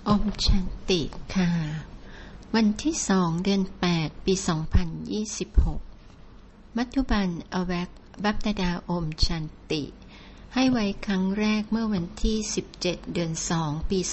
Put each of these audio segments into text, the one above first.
อมชันติค่ะวันที่2เดือน8ปี2026มัจจุบันอแวกบัพตดาอมชันติให้ไว้ครั้งแรกเมื่อวันที่17เดือน2ปี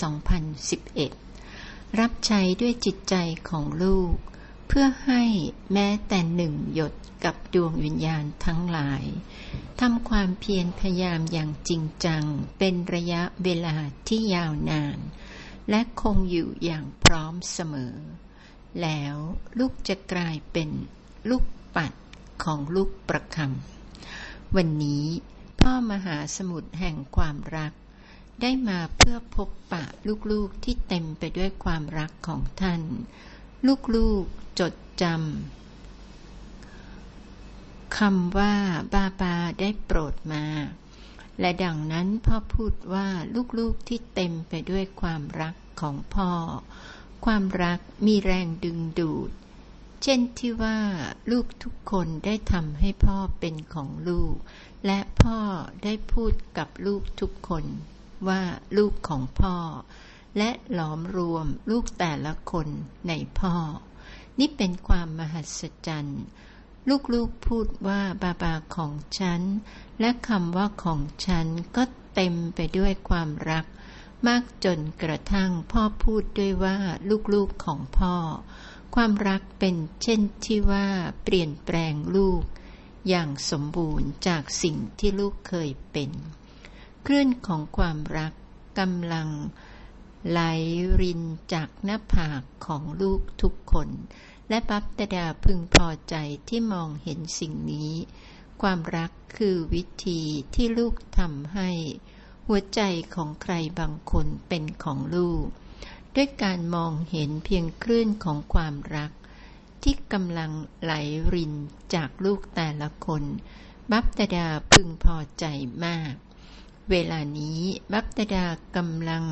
2011รับใช้ด้วยจิตใจของลูกเพื่อให้แม้แต่1 หยดกับดวงวิญญาณทั้งหลายทำความเพียรพยายามอย่างจริงจังเป็นระยะเวลาที่ยาวนานและคงอยู่อย่างพร้อมเสมอแล้วลูกจะกลายเป็นลูกปัดของลูกประคำวันนี้พ่อมหาสมุทรแห่งความรักได้มาเพื่อพบปะลูกๆที่เต็มไปด้วยความรักของท่านลูกๆจดจำคำว่าบาได้โปรดมาและดังนั้นพ่อพูดว่าลูกๆที่เต็มไปด้วยความรักของพ่อความรักมีแรงดึงดูดเช่นที่ว่าลูกทุกคนได้ทำให้พ่อเป็นของลูกและพ่อได้พูดกับลูกทุกคนว่าลูกของพ่อและหลอมรวมลูกแต่ละคนในพ่อนี่เป็นความมหัศจรรย์ลูกๆพูดว่าบาของฉันและคำว่าของฉันก็เต็มไปด้วยความรักมากจนกระทั่งพ่อพูดด้วยว่าลูกๆของพ่อความรักเป็นเช่นที่ว่าเปลี่ยนแปลงลูกอย่างสมบูรณ์จากสิ่งที่ลูกเคยเป็นคลื่นของความรักกำลังไหลรินจากหน้าผากของลูกทุกคนและบัพตดาพึงพอใจที่มองเห็นสิ่งนี้ความรักคือวิธีที่ลูกทำให้หัวใจของใครบางคนเป็นของลูกด้วยการมองเห็นเพียงคลื่นของความรักที่กำลังไหลรินจากลูกแต่ละคนบัพตดาพึงพอใจมากเวลานี้บัพตดากำลัง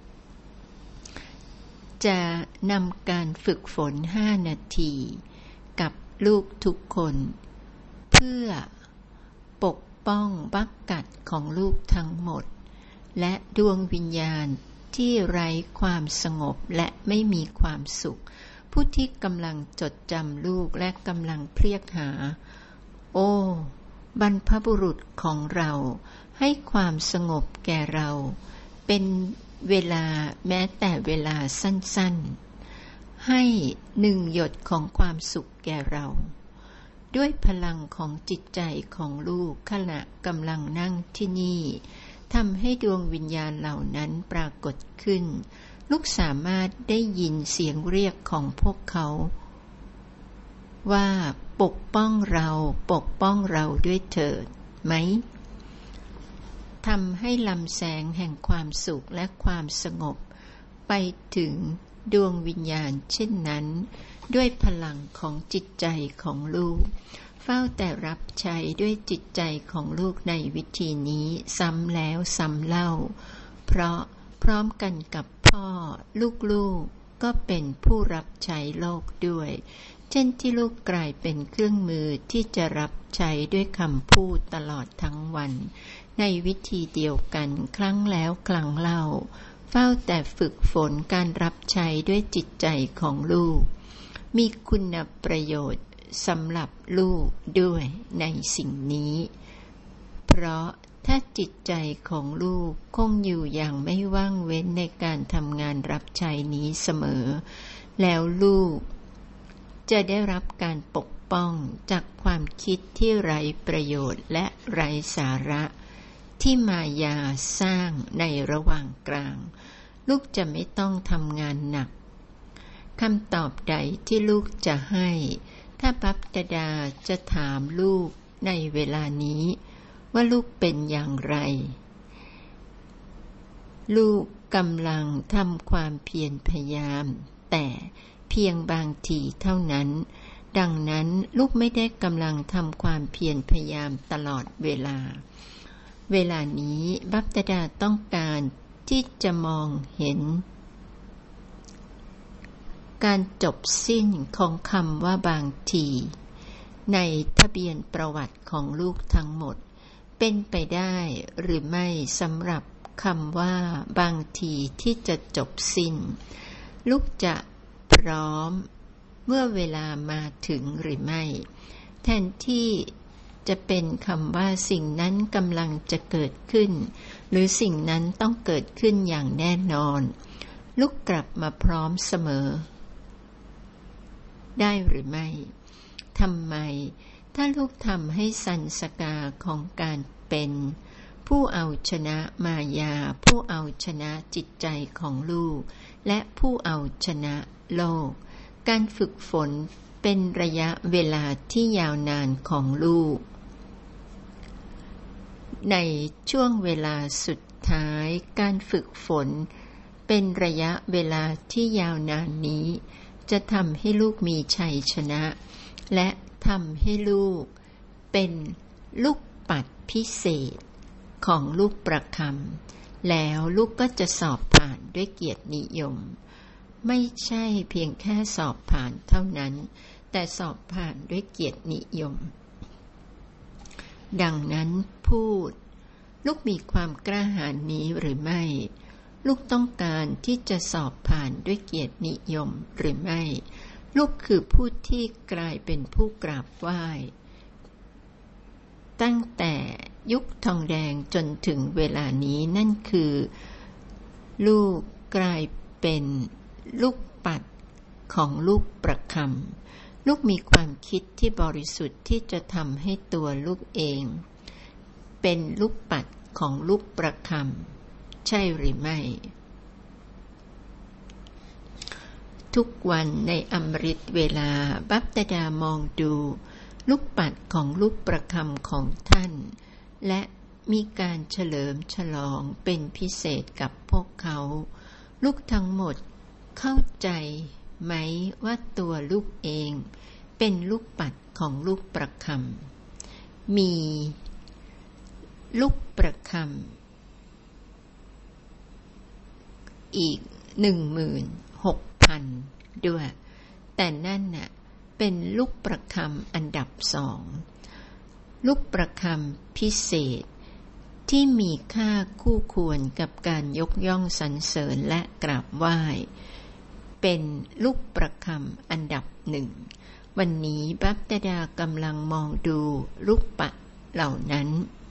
จะนำการฝึกฝน5 นาทีกับลูกทุกคนเพื่อปกป้องบักกัดของลูกทั้งหมดและดวงวิญญาณที่ไร้ความสงบและไม่มีความสุขผู้ที่กำลังจดจำลูกและกำลังเพรียกหาโอ้บรรพบุรุษของเราให้ความสงบแก่เราเป็นเวลาแม้แต่เวลาสั้นๆให้1 หยดของความสุขแก่เราด้วยพลังของจิตใจของลูกขณะกำลังนั่งที่นี่ทำให้ดวงวิญญาณเหล่านั้นปรากฏขึ้นลูกสามารถได้ยินเสียงเรียกของพวกเขาว่าปกป้องเราด้วยเถิดไหมทำให้ลำแสงแห่งความสุขและความสงบไปถึงดวงวิญญาณเช่นนั้นด้วยพลังของจิตใจของลูกเฝ้าแต่รับใช้ด้วยจิตใจของลูกในวิธีนี้ซ้ำแล้วซ้ำเล่าเพราะพร้อมกันกับพ่อลูกก็เป็นผู้รับใช้โลกด้วยเช่นที่ลูกกลายเป็นเครื่องมือที่จะรับใช้ด้วยคำพูดตลอดทั้งวันในวิธีเดียวกันครั้งแล้วครั้งเล่าเฝ้าแต่ฝึกฝนการรับใช้ด้วยจิตใจของลูกมีคุณประโยชน์สำหรับลูกด้วยในสิ่งนี้เพราะถ้าจิตใจของลูกคงอยู่อย่างไม่ว่างเว้นในการทำงานรับใช้นี้เสมอแล้วลูกจะได้รับการปกป้องจากความคิดที่ไร้ประโยชน์และไร้สาระที่มายาสร้างในระหว่างกลางลูกจะไม่ต้องทำงานหนักคำตอบใดที่ลูกจะให้ถ้าบัพตดาจะถามลูกในเวลานี้ว่าลูกเป็นอย่างไรลูกกำลังทำความเพียรพยายามแต่เพียงบางทีเท่านั้นดังนั้นลูกไม่ได้กำลังทำความเพียรพยายามตลอดเวลานี้บัพตดาต้องการที่จะมองเห็นการจบสิ้นของคำว่าบางทีในทะเบียนประวัติของลูกทั้งหมดเป็นไปได้หรือไม่สำหรับคำว่าบางทีที่จะจบสิ้นลูกจะพร้อมเมื่อเวลามาถึงหรือไม่แทนที่จะเป็นคำว่าสิ่งนั้นกำลังจะเกิดขึ้นหรือสิ่งนั้นต้องเกิดขึ้นอย่างแน่นอนลูกกลับมาพร้อมเสมอได้หรือไม่ทำไมถ้าลูกทำให้สัญสกาของการเป็นผู้เอาชนะมายาผู้เอาชนะจิตใจของลูกและผู้เอาชนะโลกการฝึกฝนเป็นระยะเวลาที่ยาวนานของลูกในช่วงเวลาสุดท้ายการฝึกฝนเป็นระยะเวลาที่ยาวนานนี้จะทำให้ลูกมีชัยชนะและทำให้ลูกเป็นลูกปัดพิเศษของลูกประคำแล้วลูกก็จะสอบผ่านด้วยเกียรตินิยมไม่ใช่เพียงแค่สอบผ่านเท่านั้นแต่สอบผ่านด้วยเกียรตินิยมดังนั้นพูดลูกมีความกล้าหาญนี้หรือไม่ลูกต้องการที่จะสอบผ่านด้วยเกียรตินิยมหรือไม่ลูกคือผู้ที่กลายเป็นผู้กราบไหว้ตั้งแต่ยุคทองแดงจนถึงเวลานี้นั่นคือลูกกลายเป็นลูกปัดของลูกประคำลูกมีความคิดที่บริสุทธิ์ที่จะทำให้ตัวลูกเองเป็นลูกปัดของลูกประคำใช่หรือไม่ทุกวันในอมฤตเวลาบัพตดามองดูลูกปัดของลูกประคำของท่านและมีการเฉลิมฉลองเป็นพิเศษกับพวกเขาลูกทั้งหมดเข้าใจไหมว่าตัวลูกเองเป็นลูกปัดของลูกประคำมีลูกประคำอีก 16,000 ด้วยแต่นั่นน่ะเป็นลูกประคำอันดับ2ลูกประคำพิเศษที่มีค่าคู่ควรกับการยกย่องสรรเสริญและกราบไหว้เป็นลูกประคำอันดับ1วันนี้บัพตดากำลังมองดูลูกปัดเหล่านั้น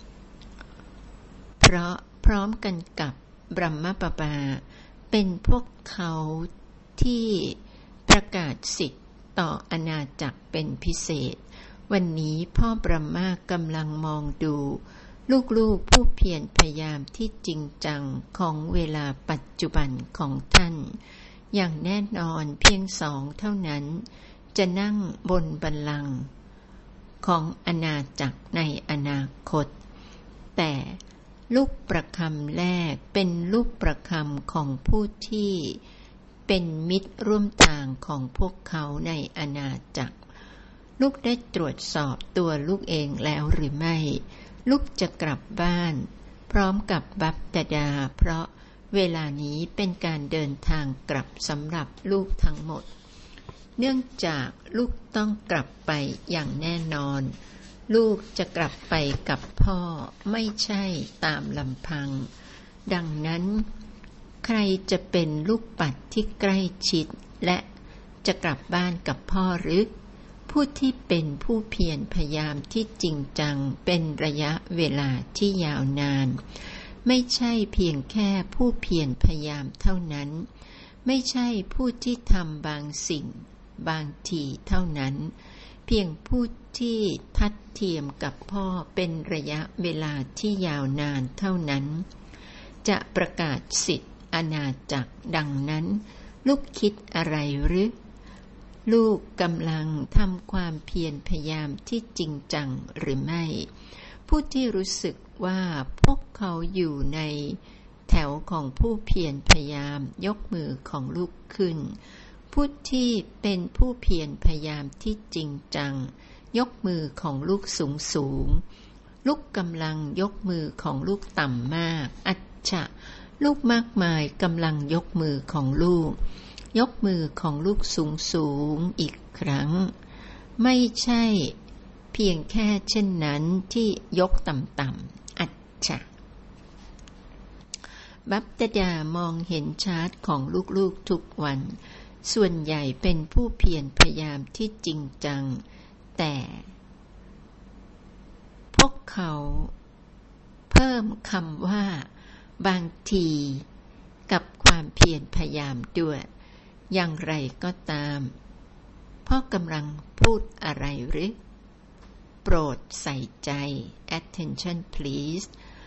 เพราะพร้อมกันกับบรมปปาเป็นพวกเขาที่ประกาศสิทธิ์ต่ออาณาจักรเป็นพิเศษวันนี้พ่อบรมมากำลังมองดูลูกๆผู้เพียรพยายามที่จริงจังของเวลาปัจจุบันของท่านอย่างแน่นอนเพียง2เท่านั้นจะนั่งบนบัลลังก์ของอาณาจักรในอนาคตแต่ลูกประคำแรกเป็นลูกประคำของผู้ที่เป็นมิตรร่วมทางของพวกเขาในอาณาจักรลูกได้ตรวจสอบตัวลูกเองแล้วหรือไม่ลูกจะกลับบ้านพร้อมกับบัพตดาเพราะเวลานี้เป็นการเดินทางกลับสำหรับลูกทั้งหมดเนื่องจากลูกต้องกลับไปอย่างแน่นอนลูกจะกลับไปกับพ่อไม่ใช่ตามลำพังดังนั้นใครจะเป็นลูกปัดที่ใกล้ชิดและจะกลับบ้านกับพ่อหรือผู้ที่เป็นผู้เพียรพยายามที่จริงจังเป็นระยะเวลาที่ยาวนานไม่ใช่เพียงแค่ผู้เพียรพยายามเท่านั้นไม่ใช่ผู้ที่ทำบางสิ่งบางทีเท่านั้นเพียงผู้ที่ทัดเทียมกับพ่อเป็นระยะเวลาที่ยาวนานเท่านั้นจะประกาศสิทธิอาณาจักรดังนั้นลูกคิดอะไรหรือลูกกำลังทำความเพียรพยายามที่จริงจังหรือไม่ผู้ที่รู้สึกว่าพวกเขาอยู่ในแถวของผู้เพียรพยายามยกมือของลูกขึ้นผู้ที่เป็นผู้เพียรพยายามที่จริงจังยกมือของลูกสูงลูกกำลังยกมือของลูกต่ำมากอัจฉะลูกมากมายกำลังยกมือของลูกยกมือของลูกสูงอีกครั้งไม่ใช่เพียงแค่เช่นนั้นที่ยกต่ำๆอัจฉะบัพตดามองเห็นชาร์ตของลูกๆทุกวันส่วนใหญ่เป็นผู้เพียรพยายามที่จริงจังแต่พวกเขาเพิ่มคำว่าบางทีกับความเพียรพยายามด้วยอย่างไรก็ตามพ่อกำลังพูดอะไรหรือโปรดใส่ใจ attention please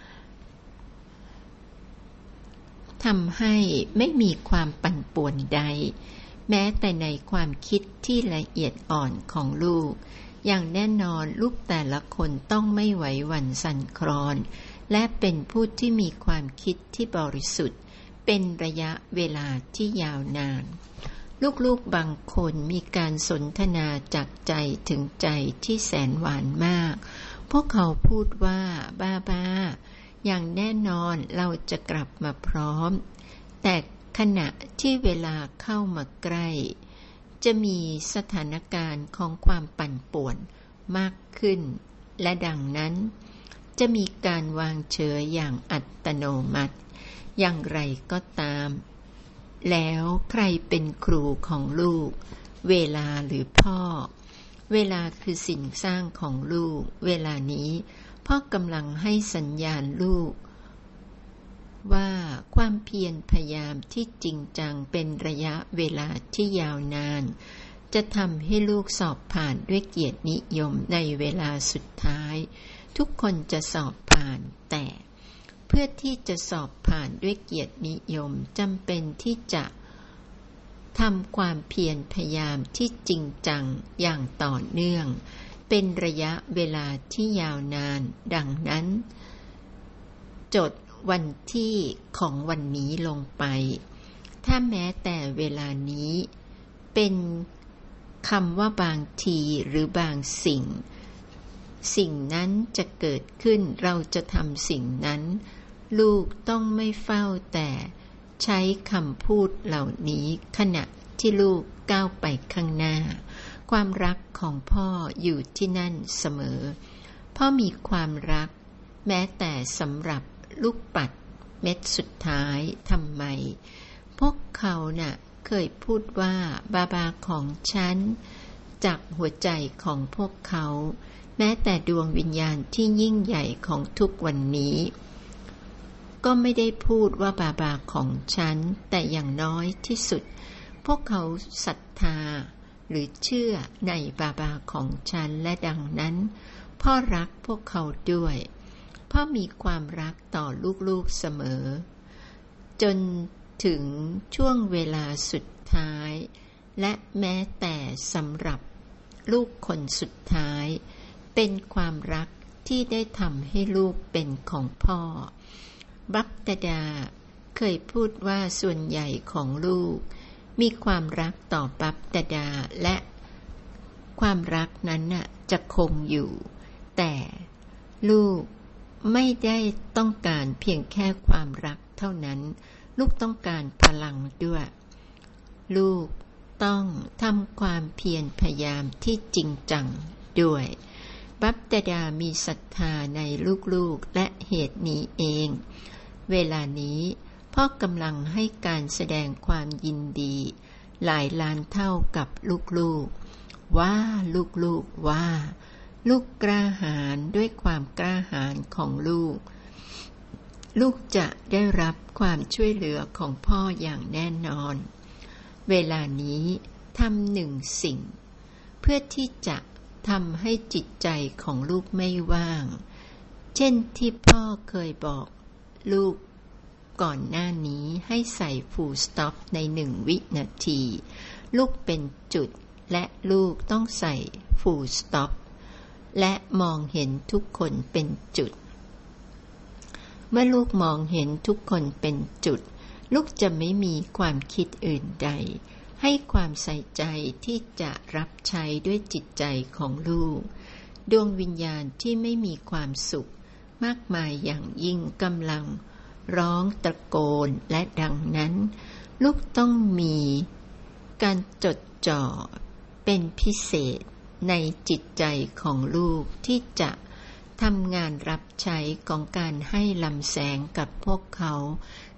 ทำให้ไม่มีความปั่นป่วนใดแม้แต่ในความคิดที่ละเอียดอ่อนของลูกอย่างแน่นอนลูกแต่ละคนต้องไม่ไหวหวั่นสั่นคลอนและเป็นผู้ที่มีความคิดที่บริสุทธิ์เป็นระยะเวลาที่ยาวนานลูกๆบางคนมีการสนทนาจากใจถึงใจที่แสนหวานมากพวกเขาพูดว่าบ้าอย่างแน่นอนเราจะกลับมาพร้อมแต่ขณะที่เวลาเข้ามาใกล้จะมีสถานการณ์ของความปั่นป่วนมากขึ้นและดังนั้นจะมีการวางเฉยอย่างอัตโนมัติอย่างไรก็ตามแล้วใครเป็นครูของลูกเวลาหรือพ่อเวลาคือสิ่งสร้างของลูกเวลานี้พ่อกำลังให้สัญญาณลูกว่าความเพียรพยายามที่จริงจังเป็นระยะเวลาที่ยาวนานจะทำให้ลูกสอบผ่านด้วยเกียรตินิยมในเวลาสุดท้ายทุกคนจะสอบผ่านแต่เพื่อที่จะสอบผ่านด้วยเกียรตินิยมจำเป็นที่จะทำความเพียรพยายามที่จริงจังอย่างต่อเนื่องเป็นระยะเวลาที่ยาวนานดังนั้นจดวันที่ของวันนี้ลงไปถ้าแม้แต่เวลานี้เป็นคำว่าบางทีหรือบางสิ่งนั้นจะเกิดขึ้นเราจะทำสิ่งนั้นลูกต้องไม่เฝ้าแต่ใช้คำพูดเหล่านี้ขณะที่ลูกก้าวไปข้างหน้าความรักของพ่ออยู่ที่นั่นเสมอพ่อมีความรักแม้แต่สำหรับลูกปัดเม็ดสุดท้ายทำไมพวกเขาน่ะเคยพูดว่าบาของฉันจากหัวใจของพวกเขาแม้แต่ดวงวิญญาณที่ยิ่งใหญ่ของทุกวันนี้ก็ไม่ได้พูดว่าบาของฉันแต่อย่างน้อยที่สุดพวกเขาศรัทธาหรือเชื่อในบาของฉันและดังนั้นพ่อรักพวกเขาด้วยพ่อมีความรักต่อลูกๆเสมอจนถึงช่วงเวลาสุดท้ายและแม้แต่สำหรับลูกคนสุดท้ายเป็นความรักที่ได้ทำให้ลูกเป็นของพ่อบัพตดาเคยพูดว่าส่วนใหญ่ของลูกมีความรักต่อบัพตดาและความรักนั้นจะคงอยู่แต่ลูกไม่ได้ต้องการเพียงแค่ความรักเท่านั้นลูกต้องการพลังด้วยลูกต้องทำความเพียรพยายามที่จริงจังด้วยบัพตดามีศรัทธาในลูกๆและเหตุนี้เองเวลานี้พ่อกำลังให้การแสดงความยินดีหลายล้านเท่ากับลูกๆว่าลูกๆว่าลูกกล้าหาญด้วยความกล้าหาญของลูกจะได้รับความช่วยเหลือของพ่ออย่างแน่นอนเวลานี้ทำหนึ่งสิ่งเพื่อที่จะทำให้จิตใจของลูกไม่ว่างเช่นที่พ่อเคยบอกลูกก่อนหน้านี้ให้ใส่ full stop ใน1 วินาทีลูกเป็นจุดและลูกต้องใส่ full stop และมองเห็นทุกคนเป็นจุดเมื่อลูกมองเห็นทุกคนเป็นจุดลูกจะไม่มีความคิดอื่นใดให้ความใส่ใจที่จะรับใช้ด้วยจิตใจของลูกดวงวิญญาณที่ไม่มีความสุขมากมายอย่างยิ่งกำลังร้องตะโกนและดังนั้นลูกต้องมีการจดจ่อเป็นพิเศษในจิตใจของลูกที่จะทำงานรับใช้ของการให้ลำแสงกับพวกเขา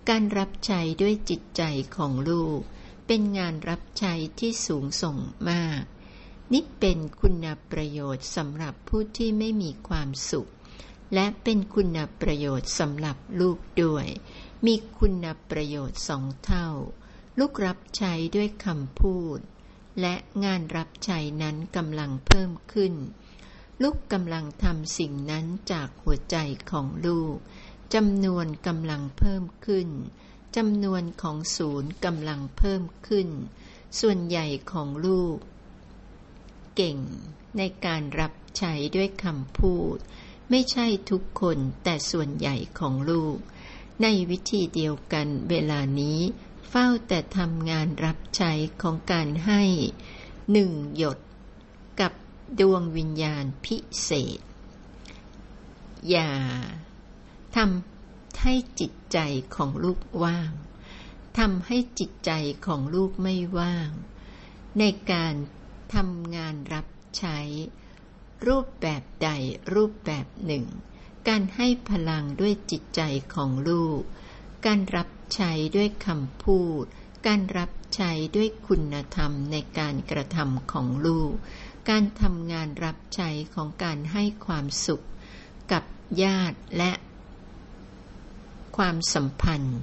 การรับใช้ด้วยจิตใจของลูกเป็นงานรับใช้ที่สูงส่งมากนี่เป็นคุณประโยชน์สำหรับผู้ที่ไม่มีความสุขและเป็นคุณประโยชน์สำหรับลูกด้วยมีคุณประโยชน์2 เท่าลูกรับใช้ด้วยคำพูดและงานรับใช้นั้นกำลังเพิ่มขึ้นลูกกำลังทำสิ่งนั้นจากหัวใจของลูกจำนวนกำลังเพิ่มขึ้นจำนวนของศูนย์กำลังเพิ่มขึ้นส่วนใหญ่ของลูกเก่งในการรับใช้ด้วยคำพูดไม่ใช่ทุกคนแต่ส่วนใหญ่ของลูกในวิธีเดียวกันเวลานี้เฝ้าแต่ทำงานรับใช้ของการให้1 หยดกับดวงวิญญาณพิเศษอย่าทำให้จิตใจของลูกว่างทำให้จิตใจของลูกไม่ว่างในการทำงานรับใช้รูปแบบใดรูปแบบหนึ่งการให้พลังด้วยจิตใจของลูกการรับใช้ด้วยคำพูดการรับใช้ด้วยคุณธรรมในการกระทำของลูกการทำงานรับใช้ของการให้ความสุขกับญาติและความสัมพันธ์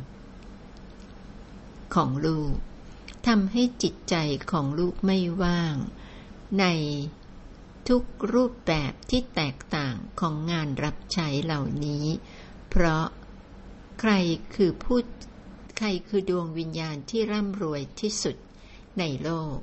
ของลูกทำให้จิตใจของลูกไม่ว่างในทุกรูปแบบที่แตกต่างของงานรับใช้เหล่านี้เพราะใครคือดวงวิญญาณที่ร่ำรวยที่สุดในโลก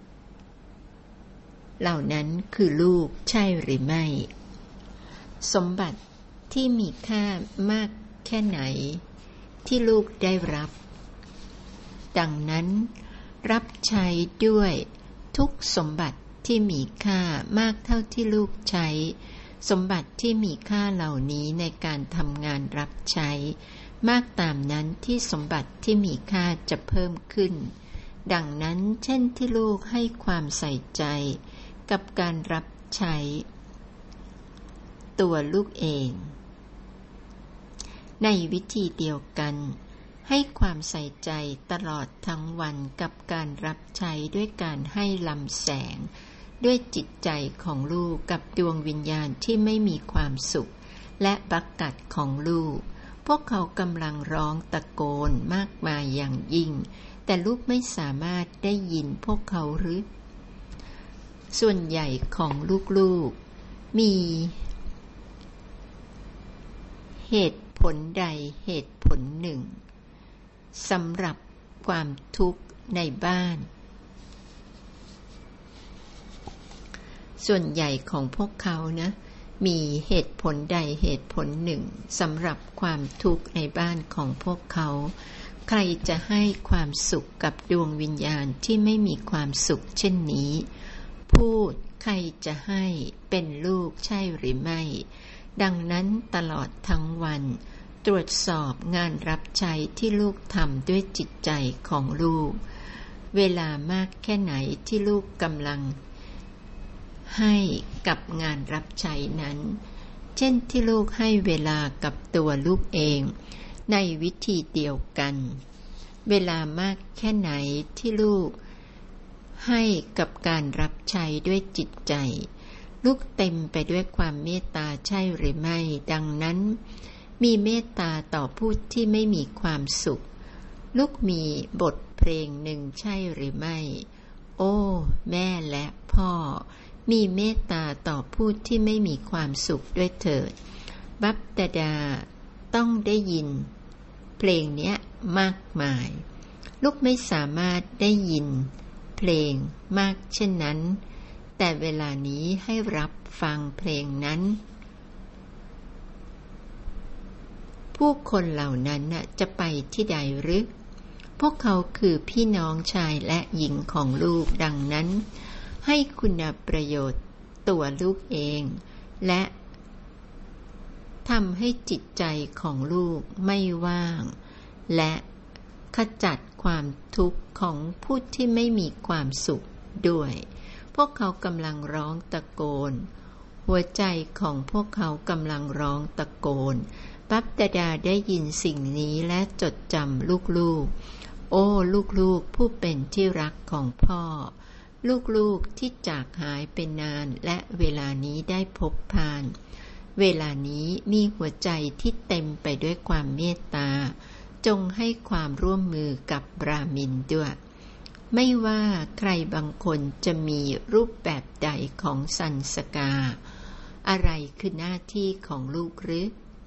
เหล่านั้นคือลูกใช่หรือไม่สมบัติที่มีค่ามากแค่ไหนที่ลูกได้รับดังนั้นรับใช้ด้วยทุกสมบัติที่มีค่ามากเท่าที่ลูกใช้สมบัติที่มีค่าเหล่านี้ในการทำงานรับใช้มากตามนั้นที่สมบัติที่มีค่าจะเพิ่มขึ้นดังนั้นเช่นที่ลูกให้ความใส่ใจกับการรับใช้ตัวลูกเองในวิธีเดียวกันให้ความใส่ใจตลอดทั้งวันกับการรับใช้ด้วยการให้ลำแสงด้วยจิตใจของลูกกับดวงวิญญาณที่ไม่มีความสุขและบักกัดของลูกพวกเขากำลังร้องตะโกนมากมายอย่างยิ่งแต่ลูกไม่สามารถได้ยินพวกเขาหรือส่วนใหญ่ของลูกๆมีเหตุผลใดเหตุผลหนึ่งสำหรับความทุกข์ในบ้านส่วนใหญ่ของพวกเขานะมีเหตุผลใดเหตุผลหนึ่งสำหรับความทุกข์ในบ้านของพวกเขาใครจะให้ความสุขกับดวงวิญญาณที่ไม่มีความสุขเช่นนี้พูดใครจะให้เป็นลูกใช่หรือไม่ดังนั้นตลอดทั้งวันตรวจสอบงานรับใช้ที่ลูกทำด้วยจิตใจของลูกเวลามากแค่ไหนที่ลูกกำลังให้กับงานรับใช้นั้นเช่นที่ลูกให้เวลากับตัวลูกเองในวิธีเดียวกันเวลามากแค่ไหนที่ลูกให้กับการรับใช้ด้วยจิตใจลูกเต็มไปด้วยความเมตตาใช่หรือไม่ดังนั้นมีเมตตาต่อผู้ที่ไม่มีความสุขลูกมีบทเพลงหนึ่งใช่หรือไม่โอ้แม่และพ่อมีเมตตาต่อผู้ที่ไม่มีความสุขด้วยเถิดบัพดาดาต้องได้ยินเพลงนี้มากมายลูกไม่สามารถได้ยินเพลงมากเช่นนั้นแต่เวลานี้ให้รับฟังเพลงนั้นผู้คนเหล่านั้นจะไปที่ใดหรือพวกเขาคือพี่น้องชายและหญิงของลูกดังนั้นให้คุณประโยชน์ตัวลูกเองและทำให้จิตใจของลูกไม่ว่างและขจัดความทุกข์ของผู้ที่ไม่มีความสุขด้วยพวกเขากำลังร้องตะโกนหัวใจของพวกเขากำลังร้องตะโกนปัปตดาได้ยินสิ่งนี้และจดจำลูกๆโอ้ลูกๆผู้เป็นที่รักของพ่อลูกๆที่จากหายไปนานและเวลานี้ได้พบพานเวลานี้มีหัวใจที่เต็มไปด้วยความเมตตาจงให้ความร่วมมือกับบราหมินด้วยไม่ว่าใครบางคนจะมีรูปแบบใดของสันสกาอะไรคือหน้าที่ของลูกหรือ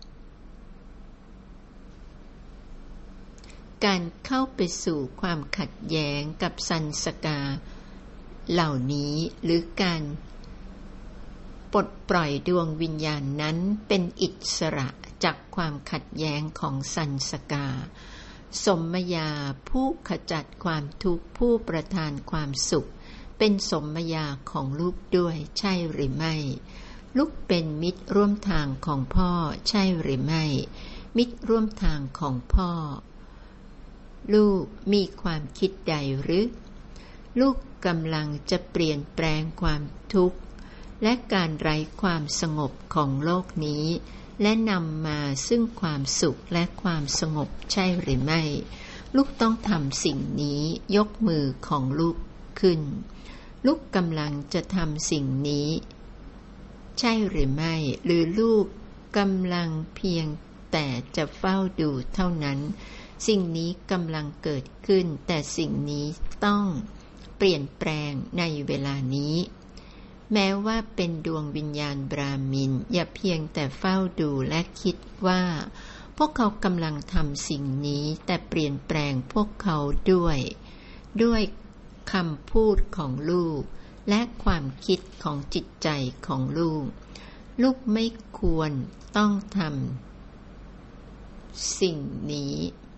การเข้าไปสู่ความขัดแย้งกับสันสกาเหล่านี้หรือการปลดปล่อยดวงวิญญาณนั้นเป็นอิสระจากความขัดแย้งของสันสกาสมยาผู้ขจัดความทุกข์ผู้ประทานความสุขเป็นสมยาของลูกด้วยใช่หรือไม่ลูกเป็นมิตรร่วมทางของพ่อใช่หรือไม่มิตรร่วมทางของพ่อลูกมีความคิดใดหรือลูกกำลังจะเปลี่ยนแปลงความทุกข์และการไร้ความสงบของโลกนี้และนำมาซึ่งความสุขและความสงบใช่หรือไม่ลูกต้องทำสิ่งนี้ยกมือของลูกขึ้นลูกกำลังจะทำสิ่งนี้ใช่หรือไม่หรือลูกกำลังเพียงแต่จะเฝ้าดูเท่านั้นสิ่งนี้กำลังเกิดขึ้นแต่สิ่งนี้ต้องเปลี่ยนแปลงในเวลานี้แม้ว่าเป็นดวงวิญญาณบราหมินอย่าเพียงแต่เฝ้าดูและคิดว่าพวกเขากำลังทำสิ่งนี้แต่เปลี่ยนแปลงพวกเขาด้วยคำพูดของลูกและความคิดของจิตใจของลูกลูกไม่ควรต้องทำสิ่งนี้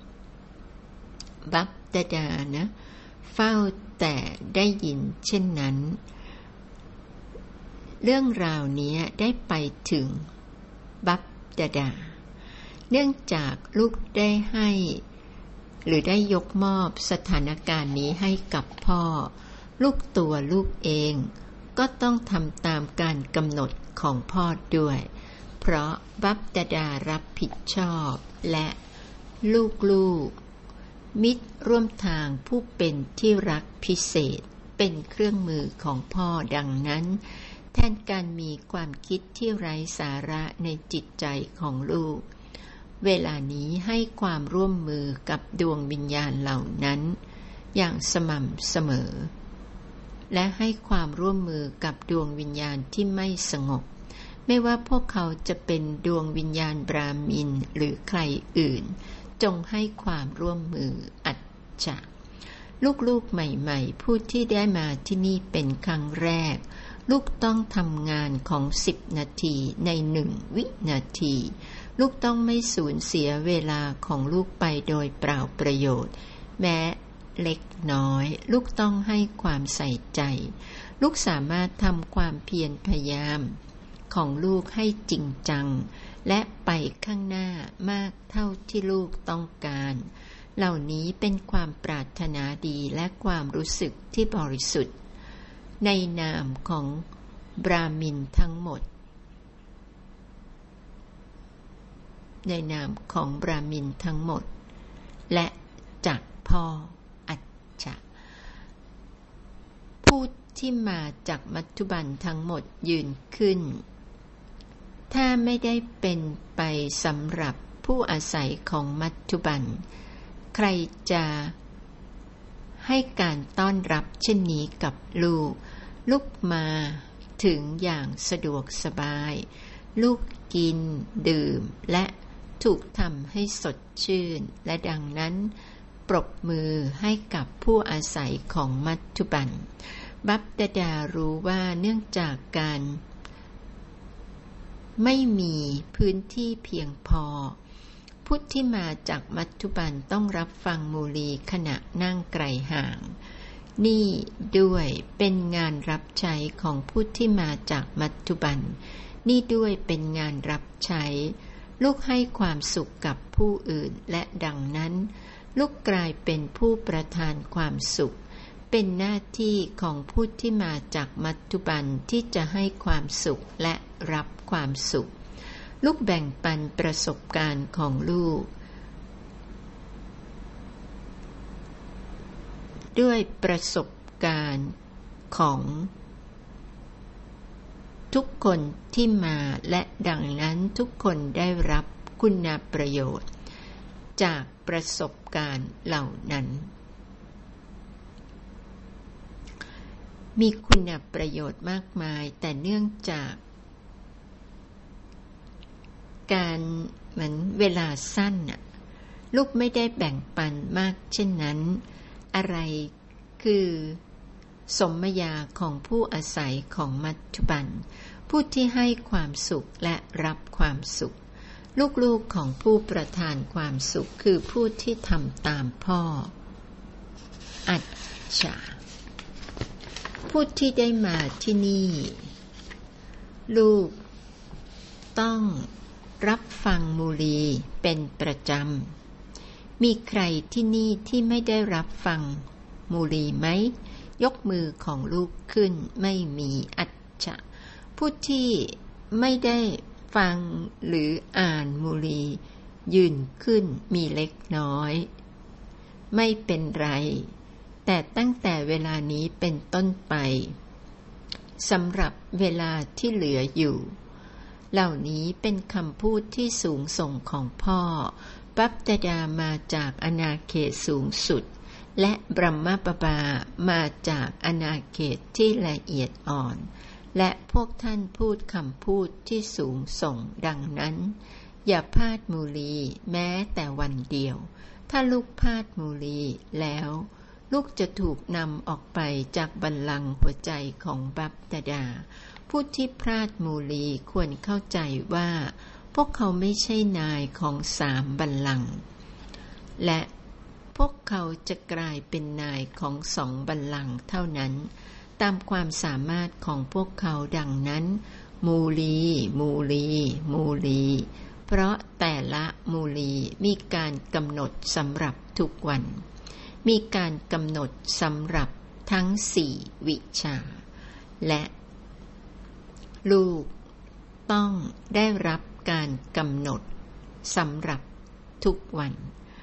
บัพตดานะเฝ้าแต่ได้ยินเช่นนั้นเรื่องราวนี้ได้ไปถึงบัพตดาเนื่องจากลูกได้ให้หรือได้ยกมอบสถานการณ์นี้ให้กับพ่อลูกตัวลูกเองก็ต้องทำตามการกำหนดของพ่อด้วยเพราะบัพตดารับผิดชอบและลูกมิตรร่วมทางผู้เป็นที่รักพิเศษเป็นเครื่องมือของพ่อดังนั้นแทนการมีความคิดที่ไร้สาระในจิตใจของลูกเวลานี้ให้ความร่วมมือกับดวงวิญญาณเหล่านั้นอย่างสม่ำเสมอและให้ความร่วมมือกับดวงวิญญาณที่ไม่สงบไม่ว่าพวกเขาจะเป็นดวงวิญญาณบราหมินหรือใครอื่นจงให้ความร่วมมืออัจฉริลูกๆใหม่ๆผู้ที่ได้มาที่นี่เป็นครั้งแรกลูกต้องทำงานของ10 นาทีใน1 วินาทีลูกต้องไม่สูญเสียเวลาของลูกไปโดยเปล่าประโยชน์แม้เล็กน้อยลูกต้องให้ความใส่ใจลูกสามารถทำความเพียรพยายามของลูกให้จริงจังและไปข้างหน้ามากเท่าที่ลูกต้องการเหล่านี้เป็นความปรารถนาดีและความรู้สึกที่บริสุทธิ์ในนามของบราหมินทั้งหมดในนามของบราหมินทั้งหมดและจากพ่ออัจฉริผู้ที่มาจากมัทธุบันทั้งหมดยืนขึ้นถ้าไม่ได้เป็นไปสำหรับผู้อาศัยของมัทธุบันใครจะให้การต้อนรับเช่นนี้กับลูกมาถึงอย่างสะดวกสบายลูกกินดื่มและถูกทำให้สดชื่นและดังนั้นปรบมือให้กับผู้อาศัยของมัทธุบันบัพตดารู้ว่าเนื่องจากการไม่มีพื้นที่เพียงพอผู้ที่มาจากมัทธุบันต้องรับฟังมูลีขณะนั่งไกลห่างนี่ด้วยเป็นงานรับใช้ของผู้ที่มาจากมัทธุบันนี่ด้วยเป็นงานรับใช้ลูกให้ความสุขกับผู้อื่นและดังนั้นลูกกลายเป็นผู้ประทานความสุขเป็นหน้าที่ของผู้ที่มาจากมัทธุบันที่จะให้ความสุขและรับความสุขลูกแบ่งปันประสบการณ์ของลูกด้วยประสบการณ์ของทุกคนที่มาและดังนั้นทุกคนได้รับคุณประโยชน์จากประสบการณ์เหล่านั้นมีคุณประโยชน์มากมายแต่เนื่องจากการเหมือนเวลาสั้นน่ะลูกไม่ได้แบ่งปันมากเช่นนั้นอะไรคือสมญาของผู้อาศัยของปัจจุบันผู้ที่ให้ความสุขและรับความสุขลูกๆของผู้ประทานความสุขคือผู้ที่ทำตามพ่ออัจฉาผู้ที่ได้มาที่นี่ลูกต้องรับฟังมูลีเป็นประจำมีใครที่นี่ที่ไม่ได้รับฟังมูลีไหมยกมือของลูกขึ้นไม่มีอัจฉะผู้ที่ไม่ได้ฟังหรืออ่านมูลียืนขึ้นมีเล็กน้อยไม่เป็นไรแต่ตั้งแต่เวลานี้เป็นต้นไปสำหรับเวลาที่เหลืออยู่เหล่านี้เป็นคำพูดที่สูงส่งของพ่อปัปตดามาจากอาณาเขตสูงสุดและบรมปบามาจากอาณาเขตที่ละเอียดอ่อนและพวกท่านพูดคำพูดที่สูงส่งดังนั้นอย่าพลาดมูลีแม้แต่วันเดียวถ้าลูกพลาดมูลีแล้วลูกจะถูกนำออกไปจากบัลลังก์หัวใจของบัพตดาผู้ที่พลาดมูลีควรเข้าใจว่าพวกเขาไม่ใช่นายของ3บัลลังก์และพวกเขาจะกลายเป็นนายของ2บัลลังก์เท่านั้นตามความสามารถของพวกเขาดังนั้นมูลีมูลีมูลีเพราะแต่ละมูลีมีการกำหนดสำหรับทุกวันมีการกำหนดสำหรับทั้ง4วิชาและลูกต้องได้รับการกำหนดสำหรับทุกวัน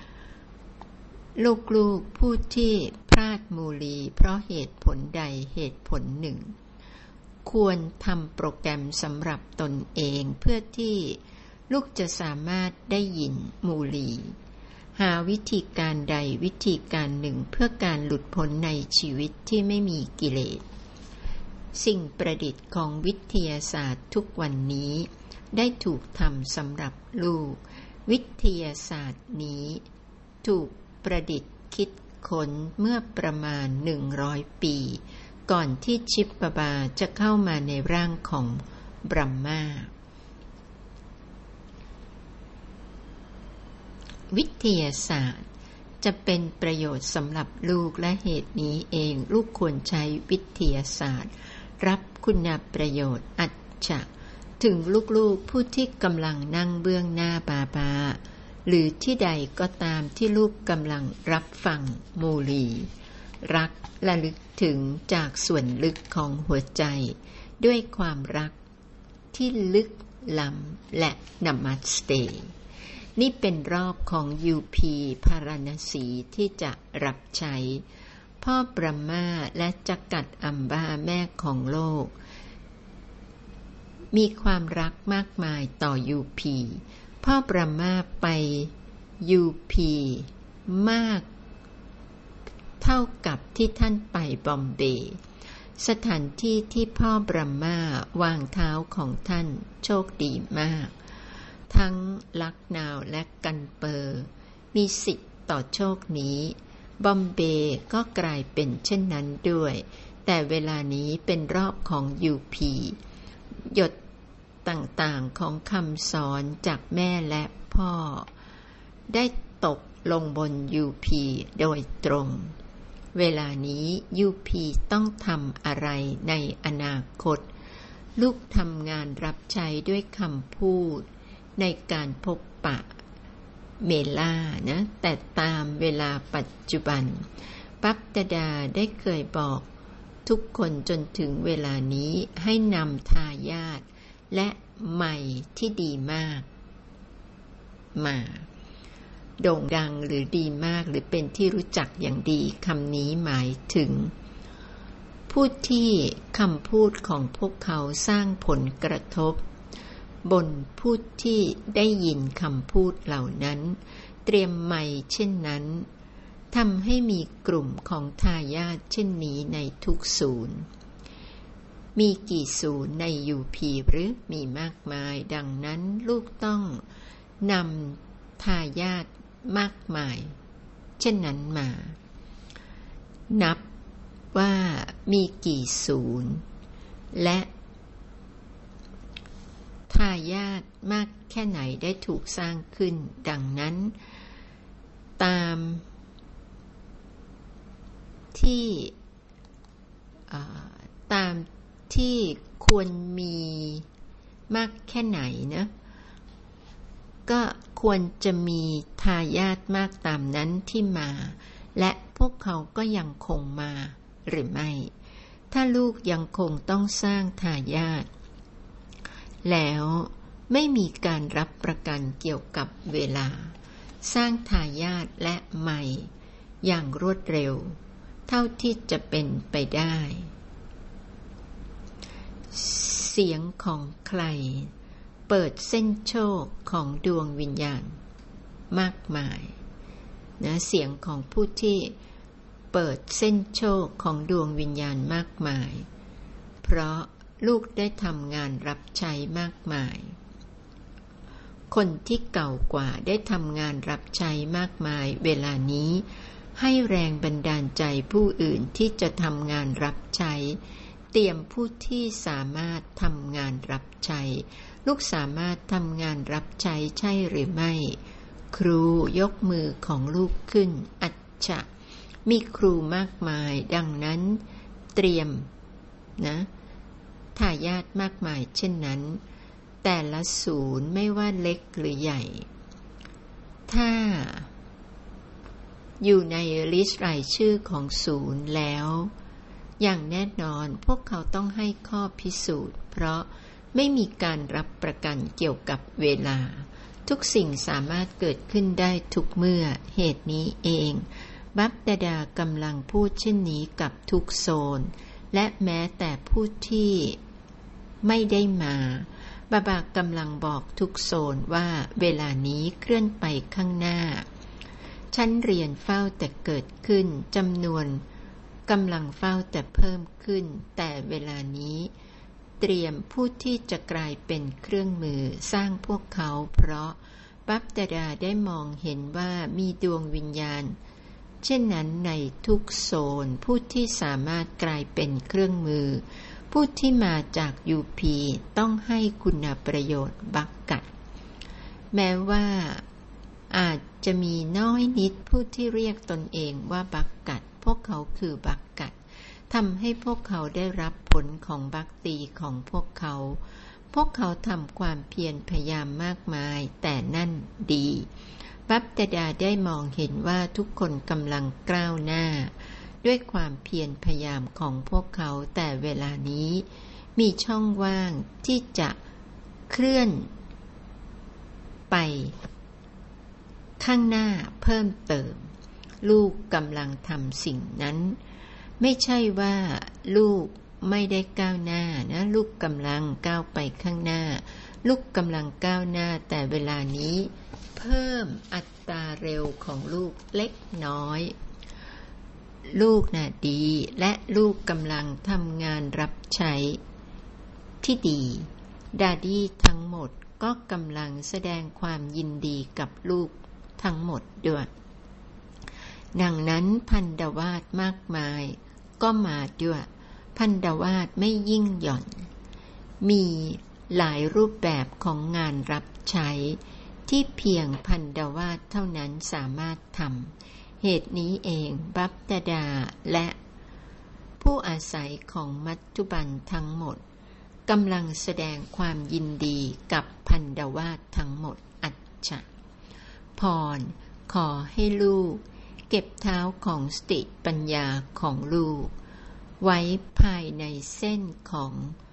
ลูกๆผู้ที่พลาดมูลีเพราะเหตุผลใดเหตุผลหนึ่งควรทำโปรแกรมสำหรับตนเองเพื่อที่ลูกจะสามารถได้ยินมูลีหาวิธีการใดวิธีการหนึ่งเพื่อการหลุดพ้นในชีวิตที่ไม่มีกิเลสสิ่งประดิษฐ์ของวิทยาศาสตร์ทุกวันนี้ได้ถูกทำสำหรับลูกวิทยาศาสตร์นี้ถูกประดิษฐ์คิดค้นเมื่อประมาณ100 ปีก่อนที่ชิปปบาจะเข้ามาในร่างของบรัมมาวิทยาศาสตร์จะเป็นประโยชน์สำหรับลูกและเหตุนี้เองลูกควรใช้วิทยาศาสตร์รับคุณประโยชน์อัจฉะถึงลูกๆผู้ที่กำลังนั่งเบื้องหน้าบาหรือที่ใดก็ตามที่ลูกกำลังรับฟังมูลีรักและลึกถึงจากส่วนลึกของหัวใจด้วยความรักที่ลึกล้ำและนามัสเตนี่เป็นรอบของUP พาราณสีที่จะรับใช้พ่อบรหมาและจักกัดอัมบาแม่ของโลกมีความรักมากมายต่อUPพ่อบรหมาไปUPมากเท่ากับที่ท่านไปบอมเบย์สถานที่ที่พ่อบรหมาวางเท้าของท่านโชคดีมากทั้งลักนาวและกันเปอร์มีสิทธิ์ต่อโชคนี้บอมเบย์ก็กลายเป็นเช่นนั้นด้วยแต่เวลานี้เป็นรอบของUPหยดต่างๆของคำสอนจากแม่และพ่อได้ตกลงบนUPโดยตรงเวลานี้UPต้องทำอะไรในอนาคตลูกทำงานรับใช้ด้วยคำพูดในการพบปะเมล่านะแต่ตามเวลาปัจจุบันปัปตดาได้เคยบอกทุกคนจนถึงเวลานี้ให้นำทายาทและใหม่ที่ดีมากมาโด่งดังหรือดีมากหรือเป็นที่รู้จักอย่างดีคำนี้หมายถึงผู้ที่คำพูดของพวกเขาสร้างผลกระทบบนผู้ที่ได้ยินคำพูดเหล่านั้นเตรียมไมค์เช่นนั้นทำให้มีกลุ่มของทายาทเช่นนี้ในทุกศูนย์มีกี่ศูนย์ใน UP หรือมีมากมายดังนั้นลูกต้องนำทายาทมากมายเช่นนั้นมานับว่ามีกี่ศูนย์และทายาทมากแค่ไหนได้ถูกสร้างขึ้นดังนั้นตามที่ควรมีมากแค่ไหนนะก็ควรจะมีทายาทมากตามนั้นที่มาและพวกเขาก็ยังคงมาหรือไม่ถ้าลูกยังคงต้องสร้างทายาทแล้วไม่มีการรับประกันเกี่ยวกับเวลาสร้างทายาทและใหม่อย่างรวดเร็วเท่าที่จะเป็นไปได้เสียงของใครเปิดเส้นโชคของดวงวิญญาณมากมายนะเสียงของผู้ที่เปิดเส้นโชคของดวงวิญญาณมากมายเพราะลูกได้ทำงานรับใช้มากมายคนที่เก่ากว่าได้ทำงานรับใช้มากมายเวลานี้ให้แรงบันดาลใจผู้อื่นที่จะทำงานรับใช้เตรียมผู้ที่สามารถทำงานรับใช้ลูกสามารถทำงานรับใช้ใช่หรือไม่ครูยกมือของลูกขึ้นอัจฉะมีครูมากมายดังนั้นเตรียมนะทายาทมากมายเช่นนั้นแต่ละศูนย์ไม่ว่าเล็กหรือใหญ่ถ้าอยู่ในลิสต์รายชื่อของศูนย์แล้วอย่างแน่นอนพวกเขาต้องให้ข้อพิสูจน์เพราะไม่มีการรับประกันเกี่ยวกับเวลาทุกสิ่งสามารถเกิดขึ้นได้ทุกเมื่อเหตุนี้เองบัพดากำลังพูดเช่นนี้กับทุกโซนและแม้แต่ผู้ที่ไม่ได้มาบาบากำลังบอกทุกโซนว่าเวลานี้เคลื่อนไปข้างหน้าชั้นเรียนเฝ้าแต่เกิดขึ้นจำนวนกำลังเฝ้าแต่เพิ่มขึ้นแต่เวลานี้เตรียมผู้ที่จะกลายเป็นเครื่องมือสร้างพวกเขาเพราะบัพดาได้มองเห็นว่ามีดวงวิญญาณเช่นนั้นในทุกโซนผู้ที่สามารถกลายเป็นเครื่องมือผู้ที่มาจาก UP ต้องให้คุณประโยชน์บักกัดแม้ว่าอาจจะมีน้อยนิดผู้ที่เรียกตนเองว่าบักกัดพวกเขาคือบักกัดทำให้พวกเขาได้รับผลของบัคตีของพวกเขาทำความเพียรพยายามมากมายแต่นั่นดีบัพดาได้มองเห็นว่าทุกคนกำลังก้าวหน้าด้วยความเพียรพยายามของพวกเขาแต่เวลานี้มีช่องว่างที่จะเคลื่อนไปข้างหน้าเพิ่มเติมลูกกำลังทำสิ่งนั้นไม่ใช่ว่าลูกไม่ได้ก้าวหน้านะลูกกำลังก้าวไปข้างหน้าลูกกำลังก้าวหน้าแต่เวลานี้เพิ่มอัตราเร็วของลูกเล็กน้อยลูกน่ะดีและลูกกำลังทำงานรับใช้ที่ดีดาดี้ทั้งหมดก็กำลังแสดงความยินดีกับลูกทั้งหมดด้วยดังนั้นพันธวาสมากมายก็มาด้วยพันธวาสไม่ยิ่งหย่อนมีหลายรูปแบบของงานรับใช้ที่เพียงพันธวาสเท่านั้นสามารถทำเหตุนี้เองบัพดาและผู้อาศัยของมัจจุบันทั้งหมดกำลังแสดงความยินดีกับพันธวาสทั้งหมดอัจฉะพรขอให้ลูกเก็บเท้าของสติปัญญาของลูกไว้ภายในเส้นของ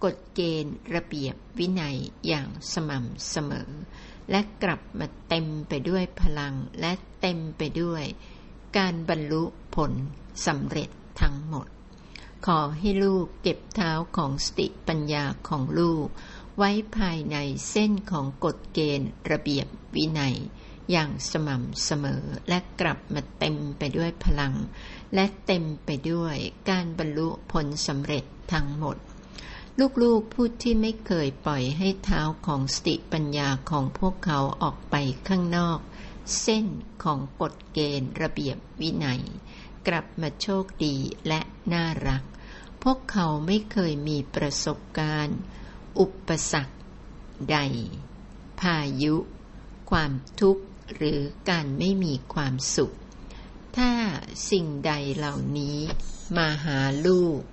กฎเกณฑ์ระเบียบวินัยอย่างสม่ำเสมอและกลับมาเต็มไปด้วยพลังและเต็มไปด้วยการบรรลุผลสำเร็จทั้งหมดขอให้ลูกเก็บเท้าของสติปัญญาของลูกไว้ภายในเส้นของกฎเกณฑ์ระเบียบวินัยอย่างสม่ำเสมอและกลับมาเต็มไปด้วยพลังและเต็มไปด้วยการบรรลุผลสำเร็จทั้งหมดลูกๆผู้ที่ไม่เคยปล่อยให้เท้าของสติปัญญาของพวกเขาออกไปข้างนอกเส้นของกฎเกณฑ์ระเบียบวินัยกลับมาโชคดีและน่ารักพวกเขาไม่เคยมีประสบการณ์อุปสรรคใดพายุความทุกข์หรือการไม่มีความสุขถ้าสิ่งใดเหล่านี้มาหาลูก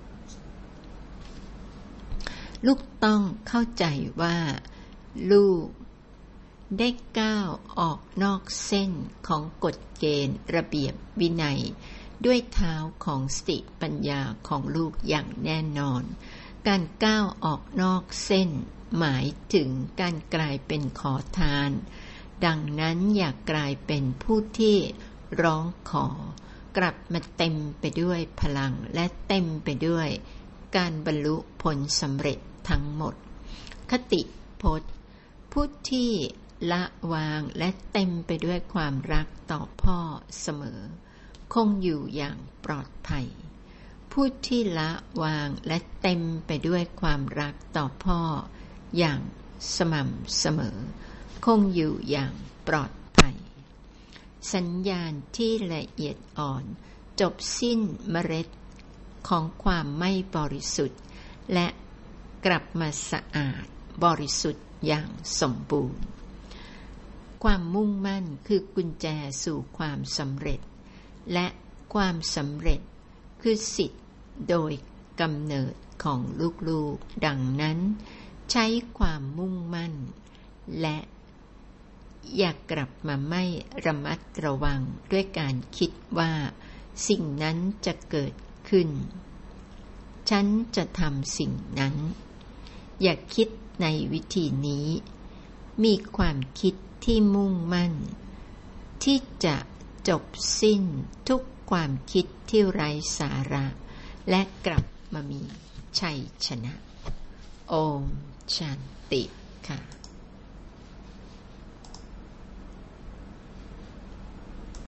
ต้องเข้าใจว่าลูกได้ก้าวออกนอกเส้นของกฎเกณฑ์ระเบียบวินัยด้วยเท้าของสติปัญญาของลูกอย่างแน่นอนการก้าวออกนอกเส้นหมายถึงการกลายเป็นขอทานดังนั้นอย่ากลายเป็นผู้ที่ร้องขอกลับมาเต็มไปด้วยพลังและเต็มไปด้วยการบรรลุผลสำเร็จทั้งหมดคติพจน์ผู้ที่ละวางและเต็มไปด้วยความรักต่อพ่อเสมอคงอยู่อย่างปลอดภัยผู้ที่ละวางและเต็มไปด้วยความรักต่อพ่ออย่างสม่ำเสมอคงอยู่อย่างปลอดภัยสัญญาณที่ละเอียดอ่อนจบสิ้นเมล็ดของความไม่บริสุทธิ์และกลับมาสะอาดบริสุทธิ์อย่างสมบูรณ์ความมุ่งมั่นคือกุญแจสู่ความสำเร็จและความสำเร็จคือสิทธิ์โดยกำเนิดของลูกๆดังนั้นใช้ความมุ่งมั่นและอย่ากลับมาไม่ระมัดระวังด้วยการคิดว่าสิ่งนั้นจะเกิดขึ้นฉันจะทำสิ่งนั้นอย่าคิดในวิธีนี้มีความคิดที่มุ่งมั่นที่จะจบสิ้นทุกความคิดที่ไร้สาระและกลับมามีชัยชนะโอมชันติค่ะ